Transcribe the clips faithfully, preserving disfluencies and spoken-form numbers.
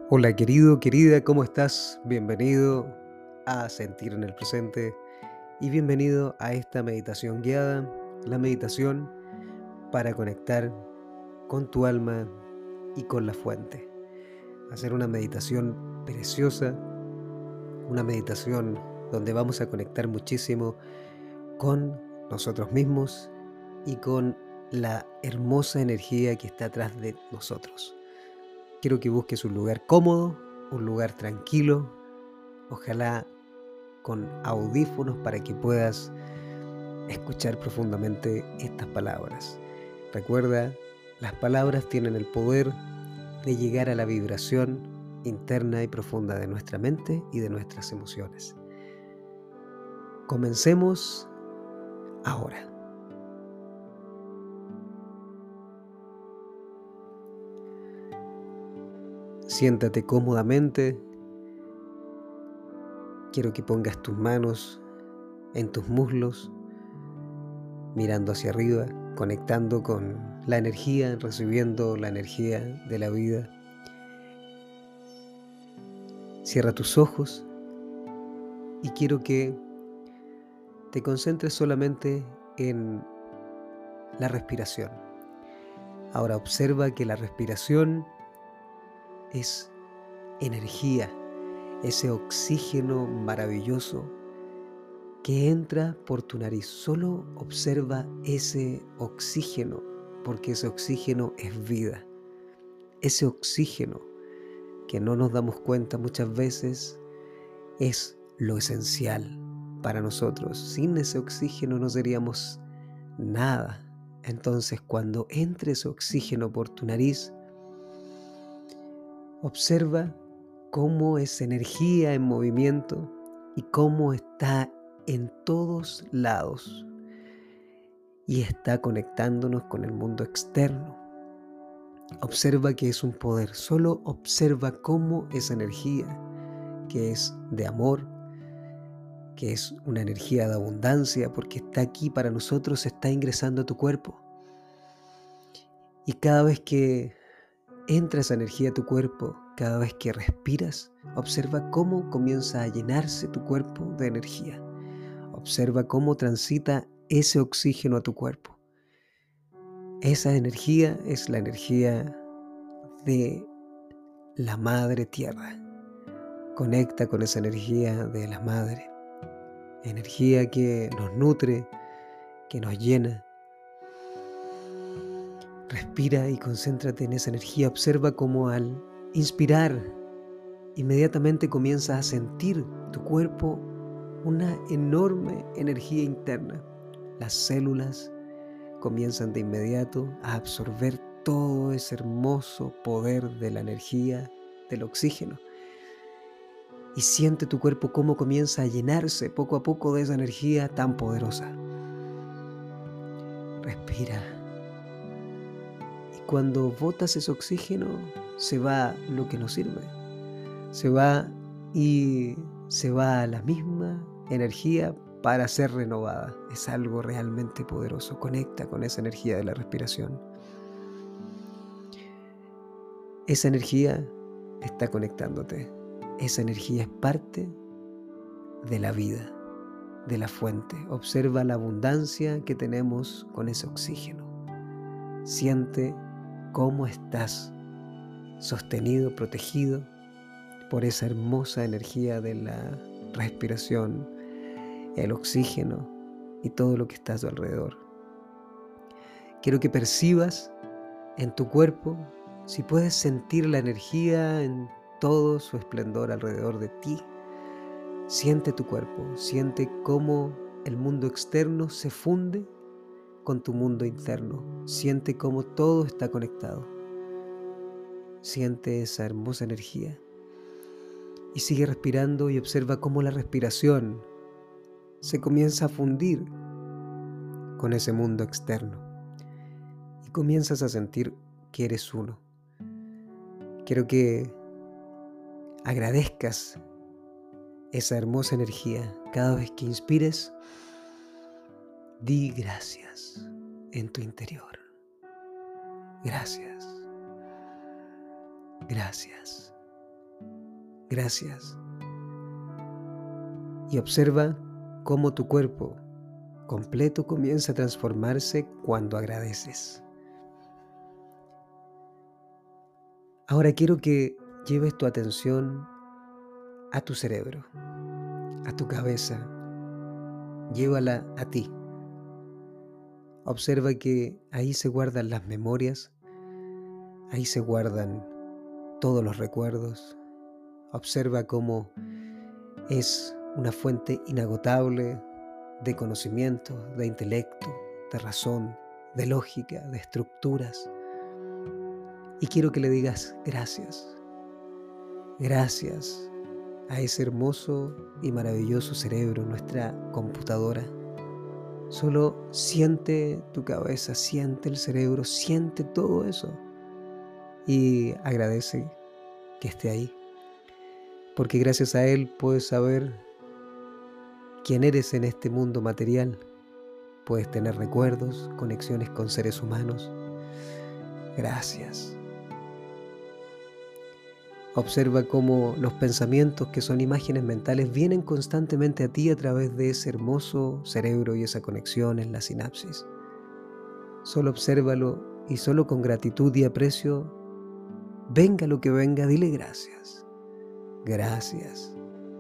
Hola querido, querida, ¿cómo estás? Bienvenido a Sentir en el Presente y bienvenido a esta meditación guiada, la meditación para conectar con tu alma y con la fuente. Hacer una meditación preciosa, una meditación donde vamos a conectar muchísimo con nosotros mismos y con la hermosa energía que está atrás de nosotros. Quiero que busques un lugar cómodo, un lugar tranquilo, ojalá con audífonos para que puedas escuchar profundamente estas palabras. Recuerda, las palabras tienen el poder de llegar a la vibración interna y profunda de nuestra mente y de nuestras emociones. Comencemos ahora. Siéntate cómodamente. Quiero que pongas tus manos en tus muslos, mirando hacia arriba, conectando con la energía, recibiendo la energía de la vida. Cierra tus ojos y quiero que te concentres solamente en la respiración. Ahora observa que la respiración es energía, ese oxígeno maravilloso que entra por tu nariz. Solo observa ese oxígeno, porque ese oxígeno es vida. Ese oxígeno que no nos damos cuenta muchas veces es lo esencial para nosotros. Sin ese oxígeno no seríamos nada. Entonces, cuando entre ese oxígeno por tu nariz, observa cómo es energía en movimiento y cómo está en todos lados y está conectándonos con el mundo externo. Observa que es un poder. Solo observa cómo esa energía, que es de amor, que es una energía de abundancia, porque está aquí para nosotros, está ingresando a tu cuerpo. Y cada vez que entra esa energía a tu cuerpo, cada vez que respiras, observa cómo comienza a llenarse tu cuerpo de energía. Observa cómo transita ese oxígeno a tu cuerpo. Esa energía es la energía de la Madre Tierra. Conecta con esa energía de la Madre. Energía que nos nutre, que nos llena. Respira y concéntrate en esa energía. Observa cómo al inspirar, inmediatamente comienzas a sentir tu cuerpo una enorme energía interna. Las células comienzan de inmediato a absorber todo ese hermoso poder de la energía del oxígeno. Y siente tu cuerpo cómo comienza a llenarse poco a poco de esa energía tan poderosa. Respira. Y cuando botas ese oxígeno, se va lo que nos sirve. Se va y se va a la misma energía para ser renovada. Es algo realmente poderoso. Conecta con esa energía de la respiración. Esa energía está conectándote. Esa energía es parte de la vida, de la fuente. Observa la abundancia que tenemos con ese oxígeno. Siente cómo estás sostenido, protegido por esa hermosa energía de la respiración, el oxígeno y todo lo que está a tu alrededor. Quiero que percibas en tu cuerpo, si puedes sentir la energía en todo su esplendor alrededor de ti. Siente tu cuerpo, siente cómo el mundo externo se funde con tu mundo interno. Siente cómo todo está conectado. Siente esa hermosa energía. Y sigue respirando y observa cómo la respiración se comienza a fundir con ese mundo externo. Y comienzas a sentir que eres uno. Quiero que agradezcas esa hermosa energía. Cada vez que inspires, di gracias en tu interior. Gracias. Gracias. gracias. Y observa cómo tu cuerpo completo comienza a transformarse cuando agradeces. Ahora quiero que lleves tu atención a tu cerebro, a tu cabeza. Llévala a ti. Observa que ahí se guardan las memorias, ahí se guardan todos los recuerdos. Observa cómo es una fuente inagotable de conocimiento, de intelecto, de razón, de lógica, de estructuras. Y quiero que le digas gracias. Gracias a ese hermoso y maravilloso cerebro, nuestra computadora. Solo siente tu cabeza, siente el cerebro, siente todo eso. Y agradece que esté ahí. Porque gracias a él puedes saber quién eres en este mundo material. Puedes tener recuerdos, conexiones con seres humanos. Gracias. Observa cómo los pensamientos, que son imágenes mentales, vienen constantemente a ti a través de ese hermoso cerebro y esa conexión en la sinapsis. Solo obsérvalo y solo con gratitud y aprecio, venga lo que venga, dile gracias. Gracias.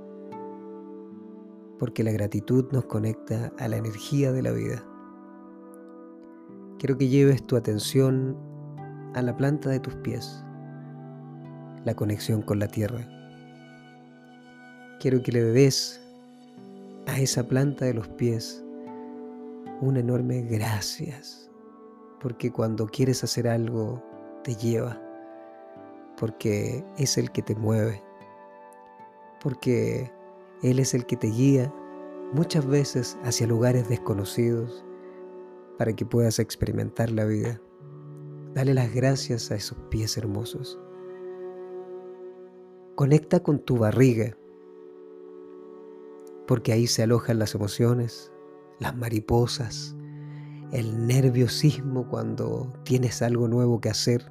Porque la gratitud nos conecta a la energía de la vida. Quiero que lleves tu atención a la planta de tus pies, la conexión con la tierra. Quiero que le des a esa planta de los pies un enorme gracias, porque cuando quieres hacer algo te lleva, porque es el que te mueve, porque Él es el que te guía muchas veces hacia lugares desconocidos para que puedas experimentar la vida. Dale las gracias a esos pies hermosos. Conecta con tu barriga, porque ahí se alojan las emociones, las mariposas, el nerviosismo cuando tienes algo nuevo que hacer.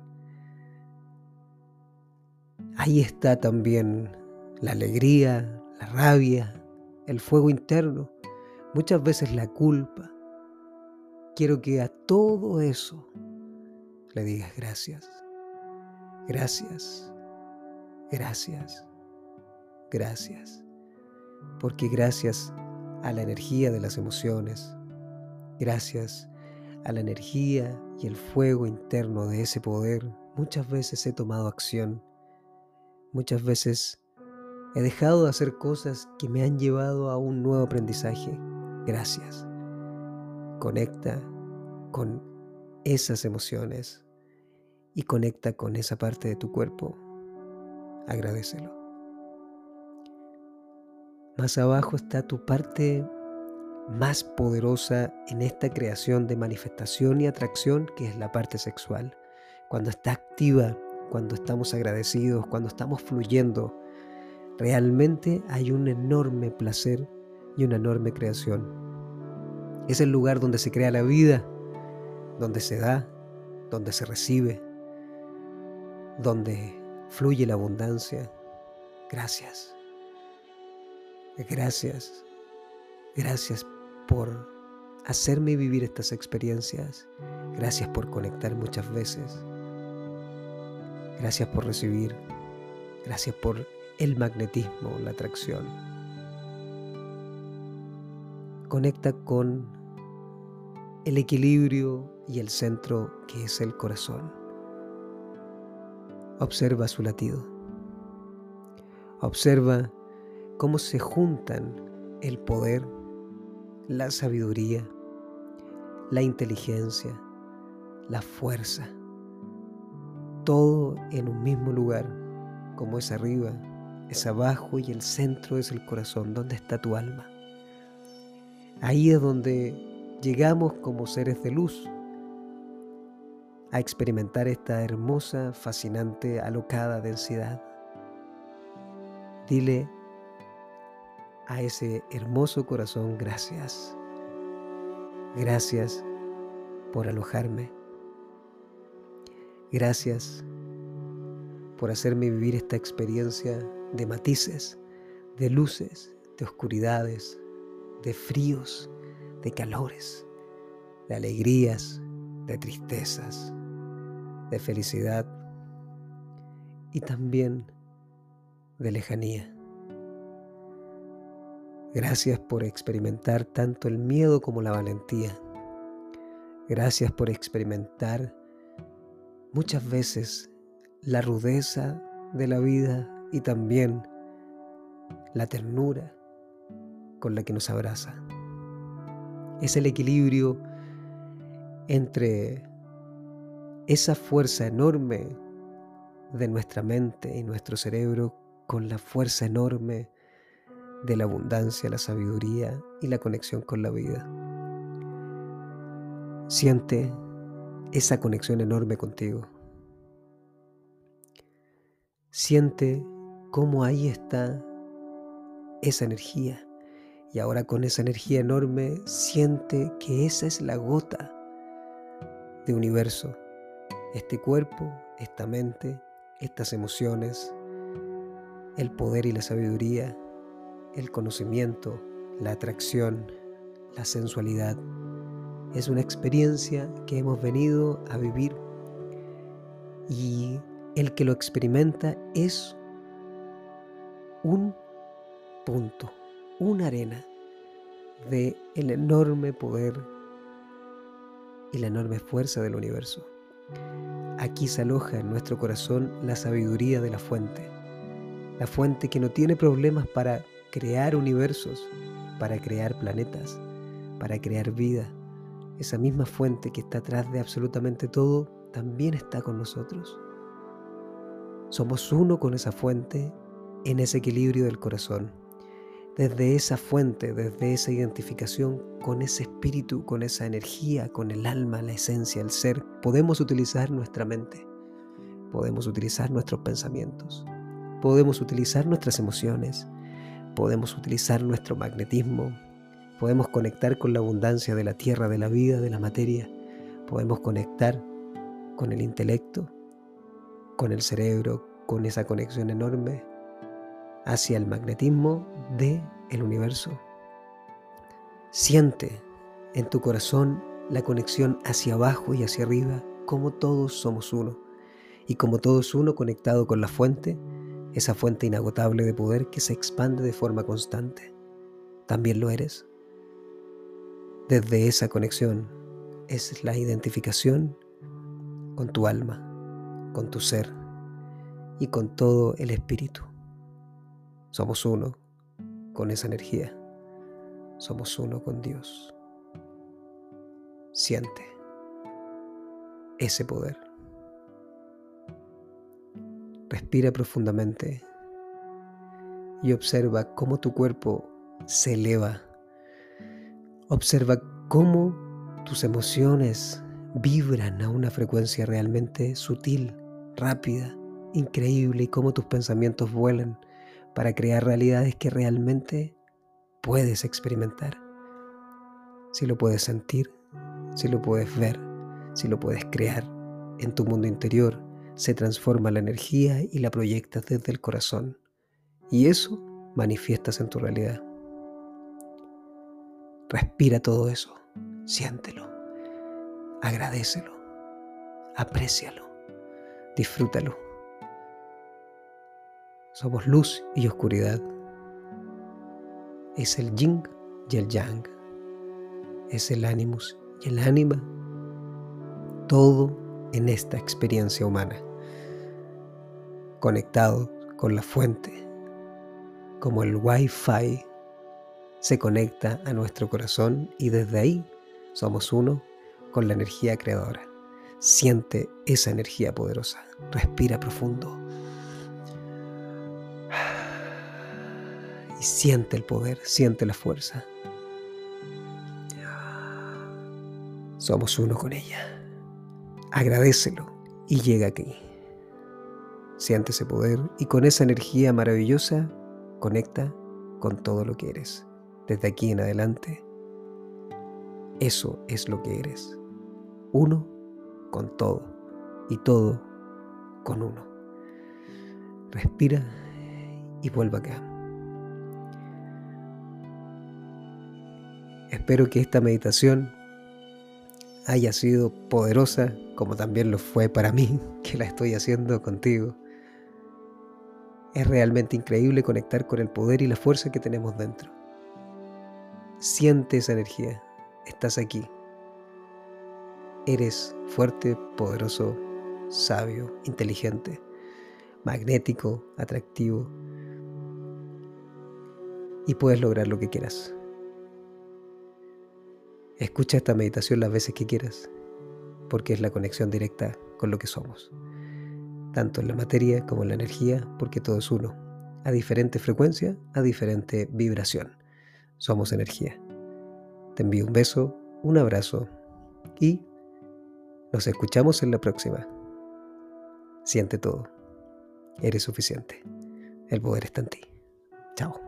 Ahí está también la alegría, la rabia, el fuego interno, muchas veces la culpa. Quiero que a todo eso le digas gracias, gracias, gracias, gracias. Porque gracias a la energía de las emociones, gracias a la energía y el fuego interno de ese poder, muchas veces he tomado acción, muchas veces he dejado de hacer cosas que me han llevado a un nuevo aprendizaje. Gracias. Conecta con esas emociones y conecta con esa parte de tu cuerpo. Agradécelo. Más abajo está tu parte más poderosa en esta creación de manifestación y atracción, que es la parte sexual. Cuando está activa, cuando estamos agradecidos, cuando estamos fluyendo, realmente hay un enorme placer y una enorme creación. Es el lugar donde se crea la vida, donde se da, donde se recibe, donde fluye la abundancia. Gracias. Gracias. Gracias por hacerme vivir estas experiencias. Gracias por conectar muchas veces. Gracias por recibir. Gracias por el magnetismo, la atracción. Conecta con el equilibrio y el centro que es el corazón. Observa su latido. Observa cómo se juntan el poder, la sabiduría, la inteligencia, la fuerza, todo en un mismo lugar, como es arriba, es abajo y el centro es el corazón, donde está tu alma. Ahí es donde llegamos como seres de luz a experimentar esta hermosa, fascinante, alocada densidad. Dile a ese hermoso corazón gracias. Gracias por alojarme. Gracias por hacerme vivir esta experiencia de matices, de luces, de oscuridades, de fríos, de calores, de alegrías, de tristezas, de felicidad y también de lejanía. Gracias por experimentar tanto el miedo como la valentía. Gracias por experimentar muchas veces la rudeza de la vida y también la ternura con la que nos abraza. Es el equilibrio entre esa fuerza enorme de nuestra mente y nuestro cerebro con la fuerza enorme de la abundancia, la sabiduría y la conexión con la vida. Siente esa conexión enorme contigo. Siente cómo ahí está esa energía. Y ahora con esa energía enorme, siente que esa es la gota de universo. Este cuerpo, esta mente, estas emociones, el poder y la sabiduría, el conocimiento, la atracción, la sensualidad. Es una experiencia que hemos venido a vivir y el que lo experimenta es un punto, una arena de el enorme poder y la enorme fuerza del universo. Aquí se aloja en nuestro corazón la sabiduría de la fuente, la fuente que no tiene problemas para crear universos, para crear planetas, para crear vida. Esa misma fuente que está atrás de absolutamente todo, también está con nosotros. Somos uno con esa fuente en ese equilibrio del corazón. Desde esa fuente, desde esa identificación con ese espíritu, con esa energía, con el alma, la esencia, el ser, podemos utilizar nuestra mente, podemos utilizar nuestros pensamientos, podemos utilizar nuestras emociones, podemos utilizar nuestro magnetismo, podemos conectar con la abundancia de la tierra, de la vida, de la materia, podemos conectar con el intelecto, con el cerebro, con esa conexión enorme hacia el magnetismo del universo. Siente en tu corazón la conexión hacia abajo y hacia arriba, como todos somos uno. Y como todos uno conectado con la fuente, esa fuente inagotable de poder que se expande de forma constante. También lo eres. Desde esa conexión es la identificación con tu alma, con tu ser y con todo el espíritu. Somos uno con esa energía. Somos uno con Dios. Siente ese poder. Respira profundamente y observa cómo tu cuerpo se eleva. Observa cómo tus emociones vibran a una frecuencia realmente sutil, rápida, increíble, y cómo tus pensamientos vuelan para crear realidades que realmente puedes experimentar. Si lo puedes sentir, si lo puedes ver, si lo puedes crear en tu mundo interior, se transforma la energía y la proyectas desde el corazón. Y eso manifiestas en tu realidad. Respira todo eso, siéntelo, agradécelo, aprécialo, disfrútalo. Somos luz y oscuridad. Es el yin y el yang. Es el animus y el ánima. Todo en esta experiencia humana. Conectado con la fuente. Como el Wi-Fi se conecta a nuestro corazón y desde ahí somos uno con la energía creadora. Siente esa energía poderosa. Respira profundo. Y siente el poder, siente la fuerza. Somos uno con ella. Agradécelo y llega aquí. Siente ese poder y con esa energía maravillosa conecta con todo lo que eres. Desde aquí en adelante, eso es lo que eres. Uno con todo y todo con uno. Respira y vuelva acá. Espero que esta meditación haya sido poderosa, como también lo fue para mí, que la estoy haciendo contigo. Es realmente increíble conectar con el poder y la fuerza que tenemos dentro. Siente esa energía. Estás aquí. Eres fuerte, poderoso, sabio, inteligente, magnético, atractivo y puedes lograr lo que quieras. Escucha esta meditación las veces que quieras, porque es la conexión directa con lo que somos, tanto en la materia como en la energía, porque todo es uno, a diferente frecuencia, a diferente vibración. Somos energía. Te envío un beso, un abrazo y nos escuchamos en la próxima. Siente todo. Eres suficiente. El poder está en ti. Chao.